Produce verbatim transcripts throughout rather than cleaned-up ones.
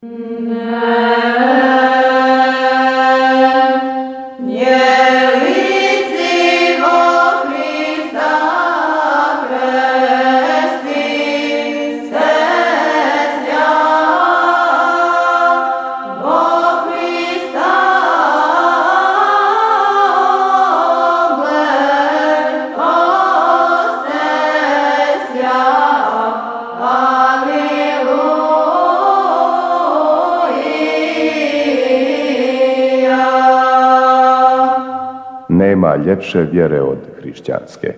Nema ljepše vjere od hrišćanske.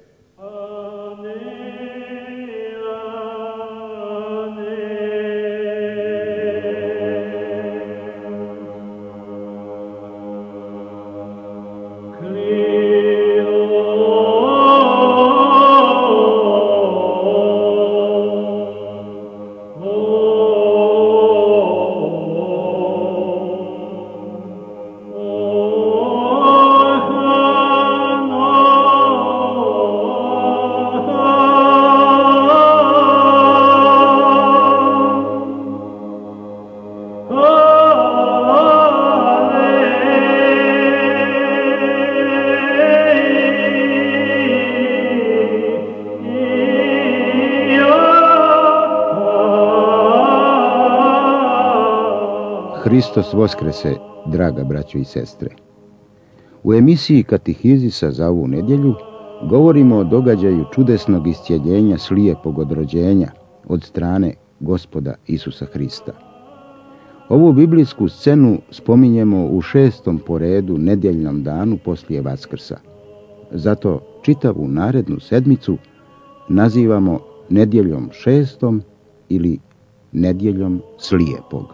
Hristos Voskrese, draga braćo i sestre. U emisiji Katehizisa za ovu nedjelju govorimo o događaju čudesnog iscijeljenja slijepog od rođenja od strane Gospoda Isusa Hrista. Ovu biblijsku scenu spominjemo u šestom po redu nedjeljnom danu poslije Vaskrsa. Zato čitavu narednu sedmicu nazivamo nedjeljom šestom ili nedjeljom slijepog.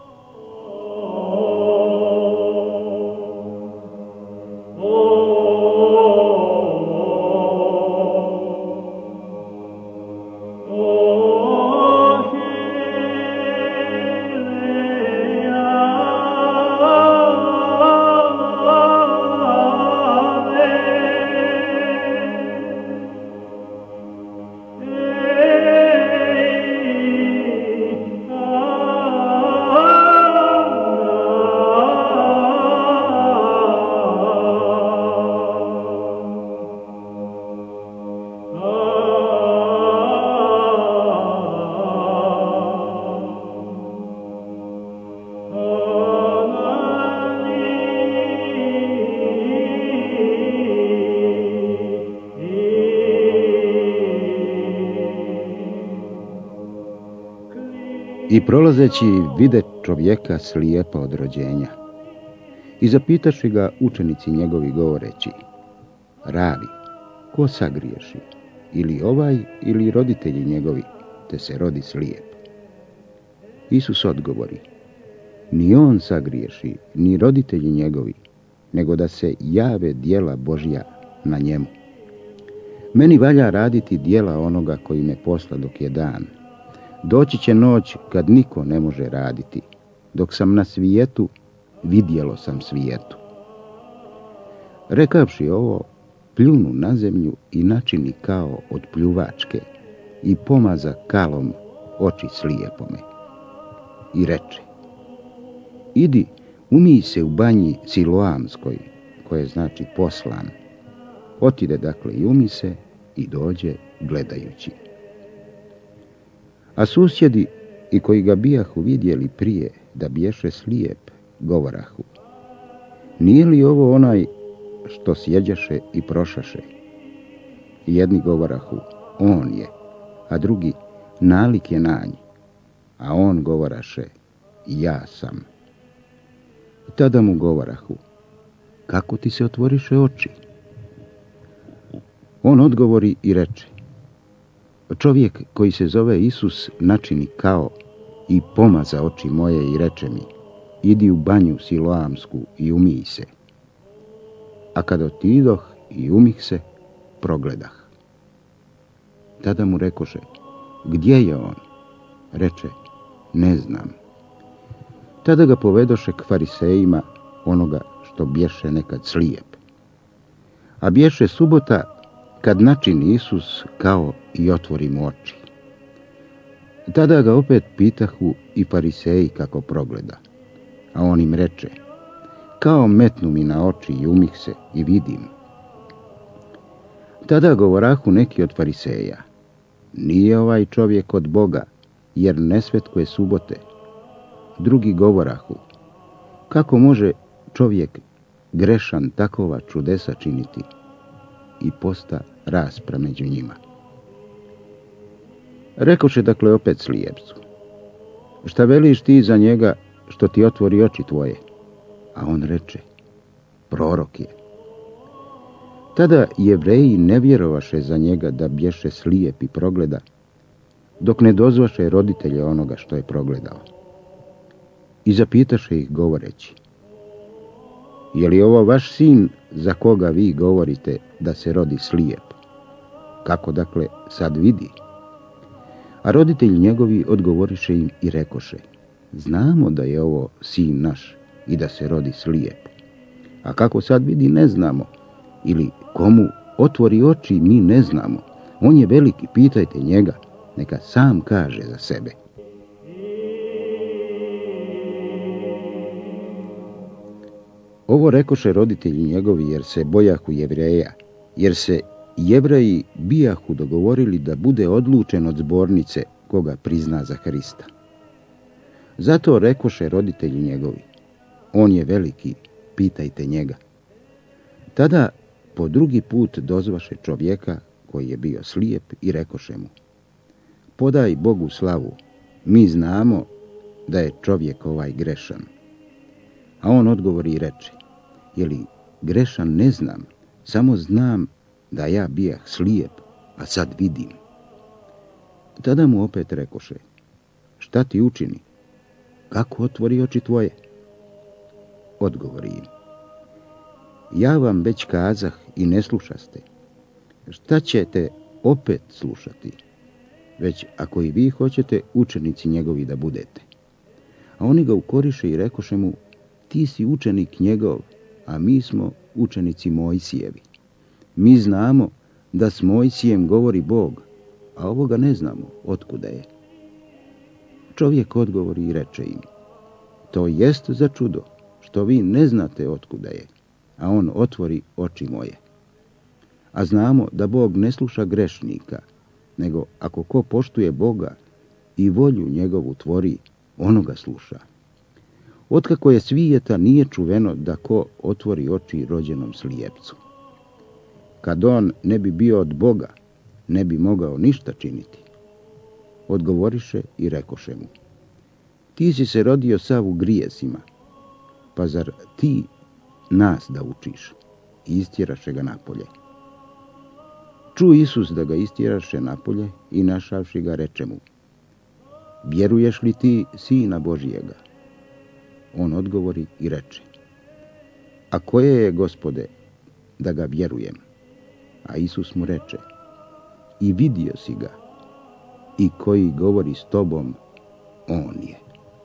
I prolazeći vide čovjeka slijepa od rođenja. I zapitaši ga učenici njegovi govoreći: Ravi, ko sagriješi, ili ovaj ili roditelji njegovi, te se rodi slijep? Isus odgovori: Ni on sagriješi, ni roditelji njegovi, nego da se jave djela Božja na njemu. Meni valja raditi djela onoga koji me posla dok je dan. Doći će noć kad niko ne može raditi. Dok sam na svijetu, vidjelo sam svijetu. Rekavši ovo, pljunu na zemlju i načini kao od pljuvačke i pomaza kalom oči slijepome. I reče: Idi, umij se u banji Siloamskoj, koje znači poslan. Otide dakle i umi se i dođe gledajući. A susjedi i koji ga bijahu vidjeli prije da biješe slijep, govorahu: Nije li ovo onaj što sjeđaše i prošaše? Jedni govorahu: On je, a drugi: Nalik je na nj. A on govoraše: Ja sam. Tada mu govorahu: Kako ti se otvoriše oči? On odgovori i reče: Čovjek koji se zove Isus načini kao i pomaza oči moje i reče mi: Idi u banju Siloamsku i umij se. A kad otidoh i umih se, progledah. Tada mu rekoše: Gdje je on? Reče: Ne znam. Tada ga povedoše k farisejima, onoga što bješe nekad slijep. A bješe subota kad načini Isus kao i otvori mu oči. Tada ga opet pitahu i fariseji kako progleda, a on im reče, kao metnu mi na oči i umih se i vidim. Tada govorahu neki od fariseja, nije ovaj čovjek od Boga, jer ne svetkuje subote. Drugi govorahu, kako može čovjek grešan takova čudesa činiti? I posta raspra među njima. Rekoše dakle opet slijepcu, šta veliš ti za njega što ti otvori oči tvoje? A on reče, prorok je. Tada Jevreji ne vjerovaše za njega da bješe slijep i progleda, dok ne dozvaše roditelje onoga što je progledao. I zapitaše ih govoreći, je li ovo vaš sin za koga vi govorite da se rodi slijep? Kako dakle sad vidi? A roditelji njegovi odgovoriše im i rekoše, znamo da je ovo sin naš i da se rodi slijep. A kako sad vidi ne znamo, ili komu otvori oči mi ne znamo. On je veliki, pitajte njega, neka sam kaže za sebe. Ovo rekoše roditelji njegovi jer se bojahu Jevreja, jer se Jevreji bijahu dogovorili da bude odlučen od zbornice koga prizna za Hrista. Zato rekoše roditelji njegovi, on je veliki, pitajte njega. Tada po drugi put dozvaše čovjeka koji je bio slijep i rekoše mu, podaj Bogu slavu, mi znamo da je čovjek ovaj grešan. A on odgovori i reče, je li grešan ne znam, samo znam da ja bijah slijep, a sad vidim. Tada mu opet rekoše, šta ti učini? Kako otvori oči tvoje? Odgovori im, ja vam već kazah i ne slušaste. Šta ćete opet slušati? Već ako i vi hoćete učenici njegovi da budete. A oni ga ukoriše i rekoše mu, ti si učenik njegov, a mi smo učenici Mojsijevi. Mi znamo da s Mojsijem govori Bog, a ovoga ne znamo otkuda je. Čovjek odgovori i reče im, to jest za čudo, što vi ne znate otkuda je, a on otvori oči moje. A znamo da Bog ne sluša grešnika, nego ako ko poštuje Boga i volju njegovu tvori, onoga sluša. Otkako je svijeta nije čuveno da ko otvori oči rođenom slijepcu. Kad on ne bi bio od Boga, ne bi mogao ništa činiti. Odgovoriše i rekoše mu, ti si se rodio sav u grijesima, pa zar ti nas da učiš? I istjeraše ga napolje. Ču Isus da ga istjeraše napolje i našavši ga reče mu, vjeruješ li ti Sina Božijega? On odgovori i reče, a koje je, Gospode, da ga vjerujem? A Isus mu reče, i vidio si ga, i koji govori s tobom, on je.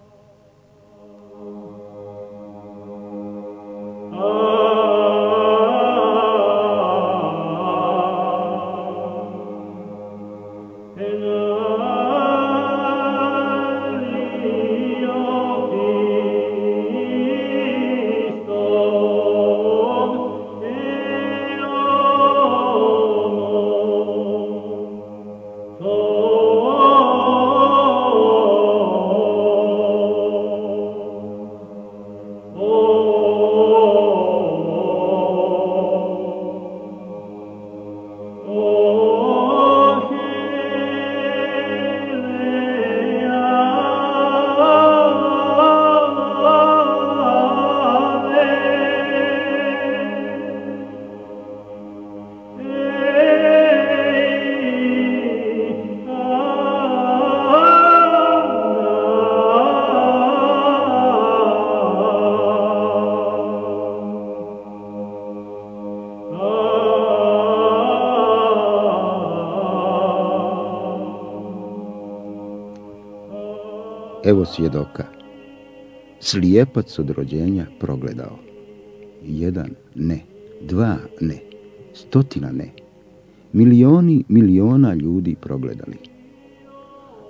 Evo svjedoka. Slijepac od rođenja progledao. Jedan ne, dva ne, stotina ne, milioni miliona ljudi progledali.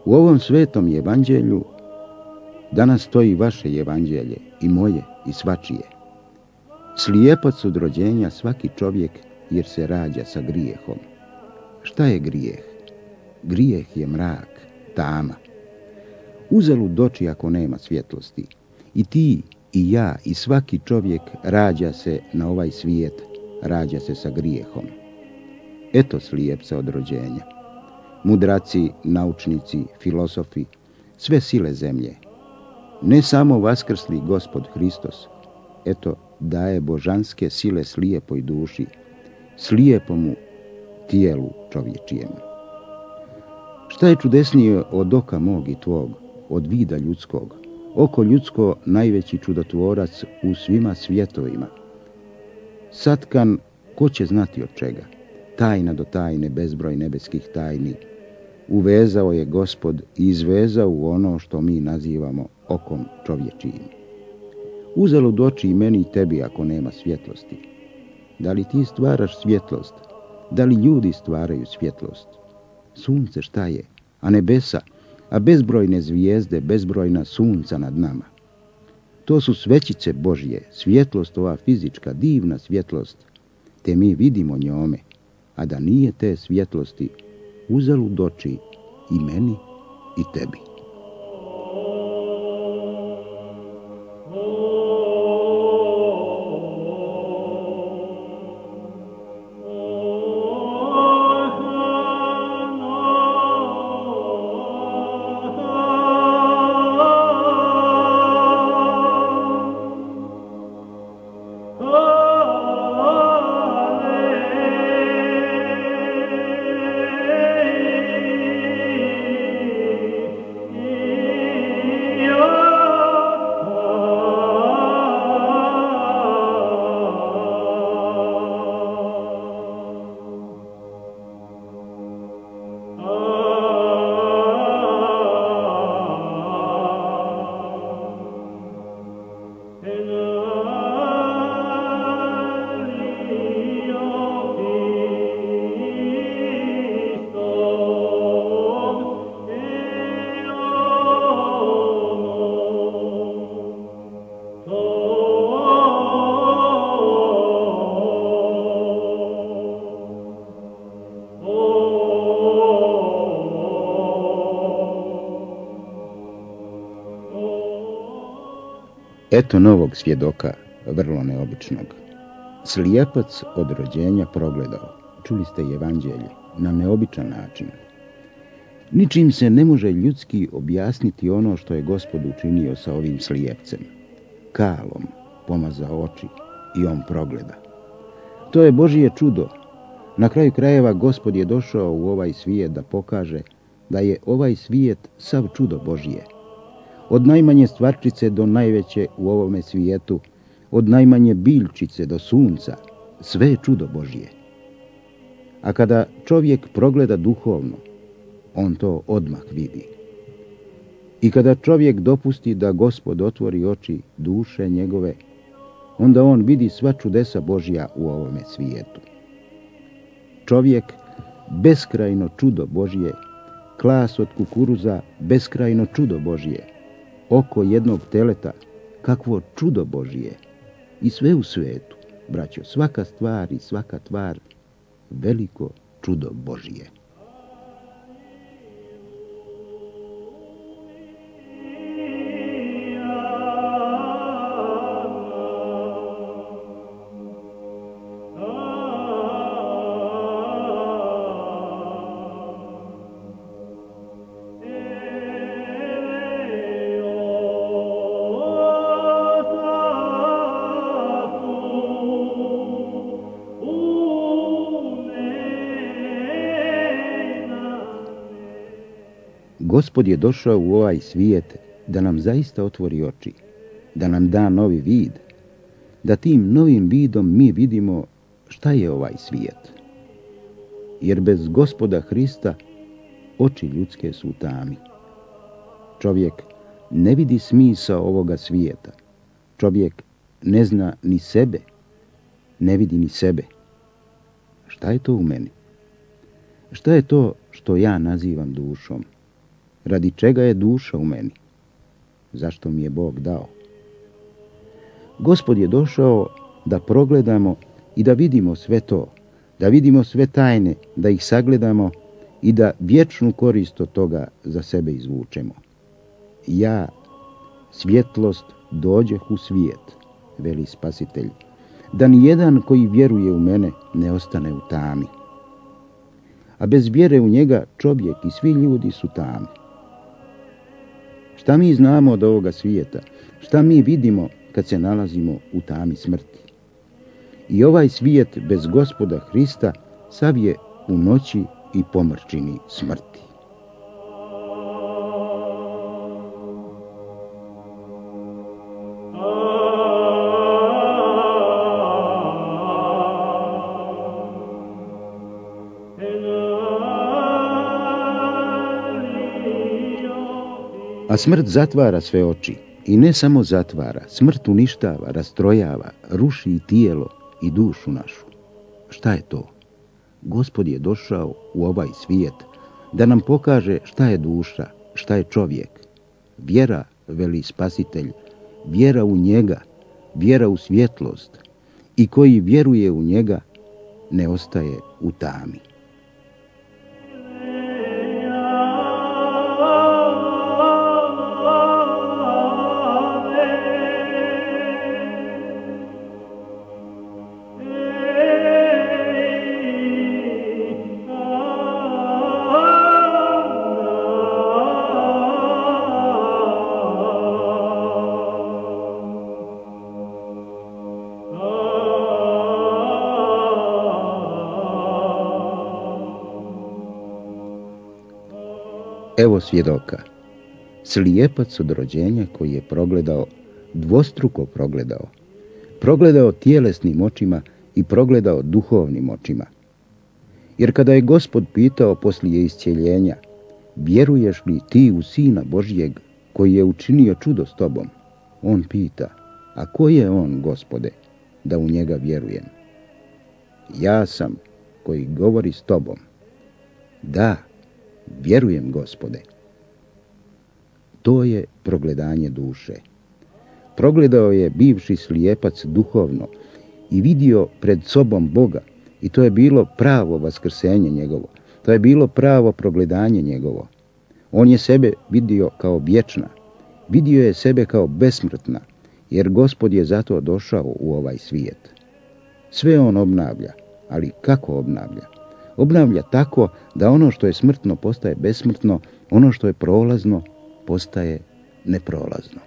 U ovom svetom evanđelju danas stoji vaše evanđelje, i moje, i svačije. Slijepac od rođenja svaki čovjek, jer se rađa sa grijehom. Šta je grijeh? Grijeh je mrak, tama. Uzalud oči ako nema svjetlosti. I ti, i ja, i svaki čovjek rađa se na ovaj svijet, rađa se sa grijehom. Eto slijepca od rođenja. Mudraci, naučnici, filosofi, sve sile zemlje. Ne samo vaskrsli Gospod Hristos, eto daje božanske sile slijepoj duši, slijepomu tijelu čovječijemu. Šta je čudesnije od oka mog i tvog, od vida ljudskog? Oko ljudsko najveći čudotvorac u svima svjetovima. Satkan, ko će znati od čega? Tajna do tajne, bezbroj nebeskih tajni. Uvezao je Gospod i izvezao u ono što mi nazivamo okom čovječijim. Uzalud oči i meni i tebi ako nema svjetlosti. Da li ti stvaraš svjetlost? Da li ljudi stvaraju svjetlost? Sunce šta je? A nebesa? A bezbrojne zvijezde, bezbrojna sunca nad nama. To su svećice Božje, svjetlost ova fizička, divna svjetlost, te mi vidimo njome, a da nije te svjetlosti, uzalud oči i meni i tebi. Eto novog svjedoka, vrlo neobičnog. Slijepac od rođenja progledao, čuli ste evanđelje, na neobičan način. Ničim se ne može ljudski objasniti ono što je Gospod učinio sa ovim slijepcem. Kalom pomazao oči i on progleda. To je Božje čudo. Na kraju krajeva Gospod je došao u ovaj svijet da pokaže da je ovaj svijet sav čudo Božje. Od najmanje stvarčice do najveće u ovome svijetu, od najmanje biljčice do sunca, sve je čudo Božje. A kada čovjek progleda duhovno, on to odmah vidi. I kada čovjek dopusti da Gospod otvori oči duše njegove, onda on vidi sva čudesa Božja u ovome svijetu. Čovjek, beskrajno čudo Božje, klas od kukuruza, beskrajno čudo Božje, oko jednog teleta, kakvo čudo Božje. I sve u svijetu, braćo, svaka stvar i svaka tvar, veliko čudo Božje. Gospod je došao u ovaj svijet da nam zaista otvori oči, da nam da novi vid, da tim novim vidom mi vidimo šta je ovaj svijet. Jer bez Gospoda Hrista oči ljudske su u tami. Čovjek ne vidi smisao ovoga svijeta. Čovjek ne zna ni sebe, ne vidi ni sebe. Šta je to u meni? Šta je to što ja nazivam dušom? Radi čega je duša u meni? Zašto mi je Bog dao? Gospod je došao da progledamo i da vidimo sve to, da vidimo sve tajne, da ih sagledamo i da vječnu korist od toga za sebe izvučemo. Ja, svjetlost, dođeh u svijet, veli Spasitelj, da nijedan koji vjeruje u mene ne ostane u tami. A bez vjere u njega čovjek i svi ljudi su tami. Šta mi znamo od ovoga svijeta? Šta mi vidimo kad se nalazimo u tami smrti? I ovaj svijet bez Gospoda Hrista sav je u noći i pomrčini smrti. A smrt zatvara sve oči. I ne samo zatvara, smrt uništava, rastrojava, ruši i tijelo i dušu našu. Šta je to? Gospod je došao u ovaj svijet da nam pokaže šta je duša, šta je čovjek. Vjera, veli Spasitelj, vjera u njega, vjera u svjetlost. I koji vjeruje u njega ne ostaje u tami. Evo svjedoka, slijepac od rođenja koji je progledao, dvostruko progledao, progledao tjelesnim očima i progledao duhovnim očima. Jer kada je Gospod pitao poslije iscjeljenja, vjeruješ li ti u Sina Božjeg koji je učinio čudo s tobom? On pita, a ko je on, Gospode, da u njega vjerujem? Ja sam koji govori s tobom. Da, vjerujem, Gospode. To je progledanje duše. Progledao je bivši slijepac duhovno i vidio pred sobom Boga i to je bilo pravo vaskrsenje njegovo. To je bilo pravo progledanje njegovo. On je sebe vidio kao vječna. Vidio je sebe kao besmrtna, jer Gospod je zato došao u ovaj svijet. Sve on obnavlja, ali kako obnavlja? Obnavlja tako da ono što je smrtno postaje besmrtno, ono što je prolazno postaje neprolazno.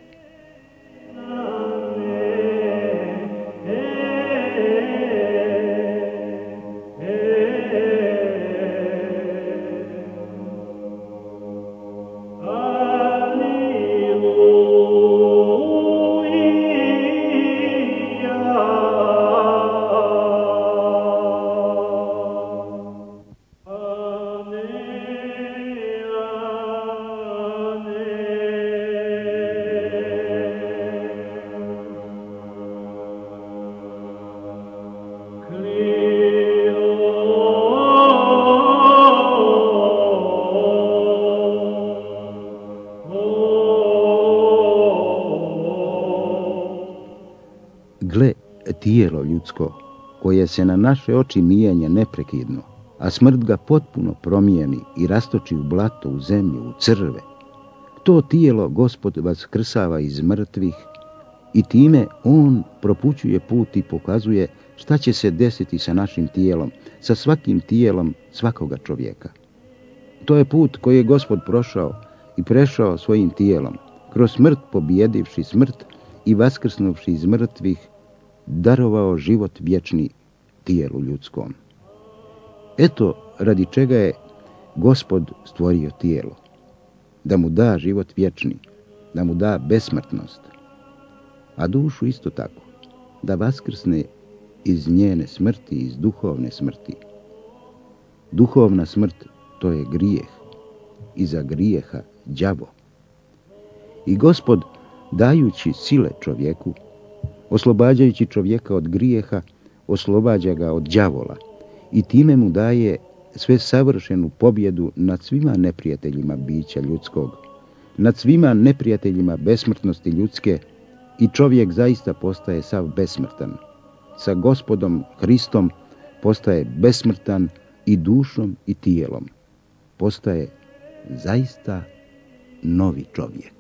Gle, tijelo ljudsko, koje se na naše oči mijenja neprekidno, a smrt ga potpuno promijeni i rastoči u blato, u zemlju, u crve. To tijelo Gospod vaskrsava iz mrtvih i time on propućuje put i pokazuje šta će se desiti sa našim tijelom, sa svakim tijelom svakoga čovjeka. To je put koji je Gospod prošao i prešao svojim tijelom, kroz smrt pobjedivši smrt i vaskrsnuvši iz mrtvih, darovao život vječni tijelu ljudskom. Eto radi čega je Gospod stvorio tijelo, da mu da život vječni, da mu da besmrtnost, a dušu isto tako, da vaskrsne iz njene smrti, iz duhovne smrti. Duhovna smrt, to je grijeh, iza grijeha đavo. I Gospod, dajući sile čovjeku, oslobađajući čovjeka od grijeha, oslobađa ga od đavola i time mu daje sve savršenu pobjedu nad svima neprijateljima bića ljudskog, nad svima neprijateljima besmrtnosti ljudske, i čovjek zaista postaje sav besmrtan. Sa Gospodom Hristom postaje besmrtan i dušom i tijelom. Postaje zaista novi čovjek.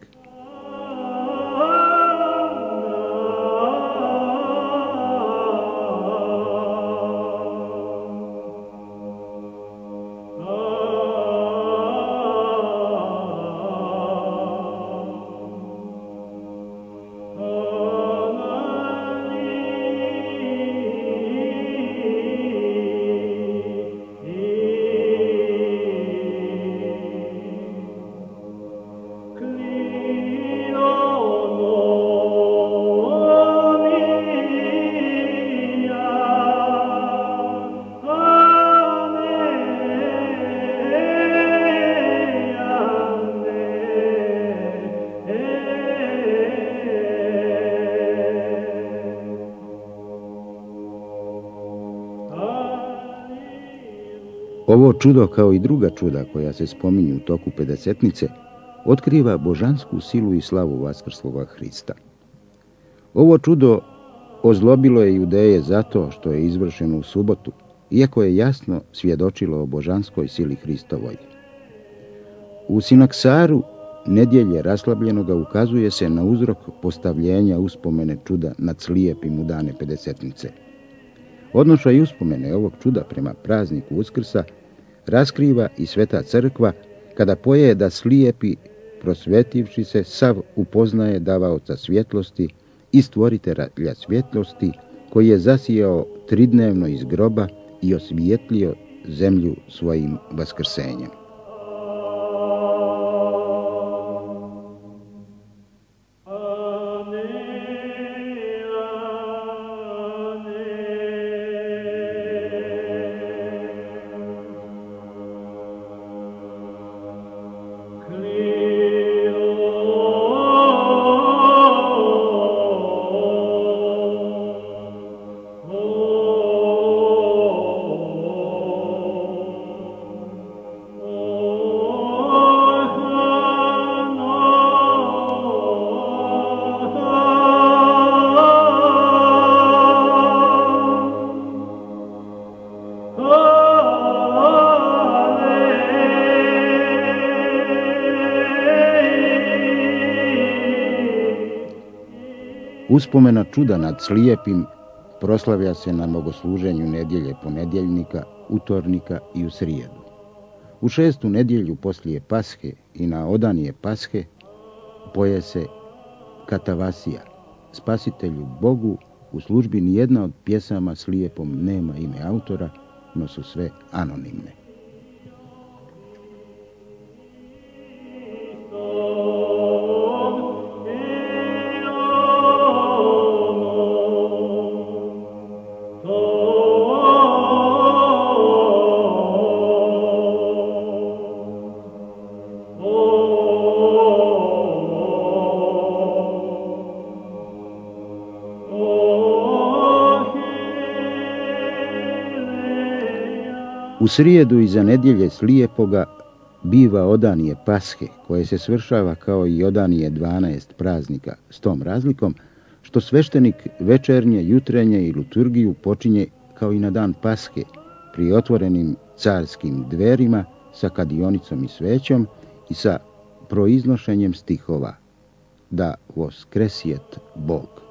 Ovo čudo, kao i druga čuda koja se spominju u toku pedesetnice, otkriva božansku silu i slavu vaskrsloga Hrista. Ovo čudo ozlobilo je Judeje zato što je izvršeno u subotu, iako je jasno svjedočilo o božanskoj sili Hristovoj. U sinaksaru nedjelje raslabljenoga ukazuje se na uzrok postavljenja uspomene čuda nad slijepim u dane pedesetnice. Odnošaj uspomene ovog čuda prema prazniku Uskrsa raskriva i Sveta crkva kada poje da slijepi, prosvetivši se, sav upoznaje davaoca svjetlosti i stvoritelja svjetlosti, koji je zasijao tridnevno iz groba i osvijetlio zemlju svojim vaskrsenjem. Uspomena čuda nad slijepim proslavlja se na bogosluženju nedjelje ponedjeljnika, utornika i u srijedu. U šestu nedjelju poslije Pashe i na odanije Pashe poje se katavasija, Spasitelju Bogu. U službi nijedna od pjesama slijepom nema ime autora, no su sve anonimne. U srijedu iza nedjelje slijepoga biva odanije Pashe, koje se svršava kao i odanije dvanaest praznika, s tom razlikom što sveštenik večernje, jutrenje i liturgiju počinje kao i na dan Pashe, pri otvorenim carskim dverima sa kadionicom i svećom i sa proiznošenjem stihova: da voskresijet Bog.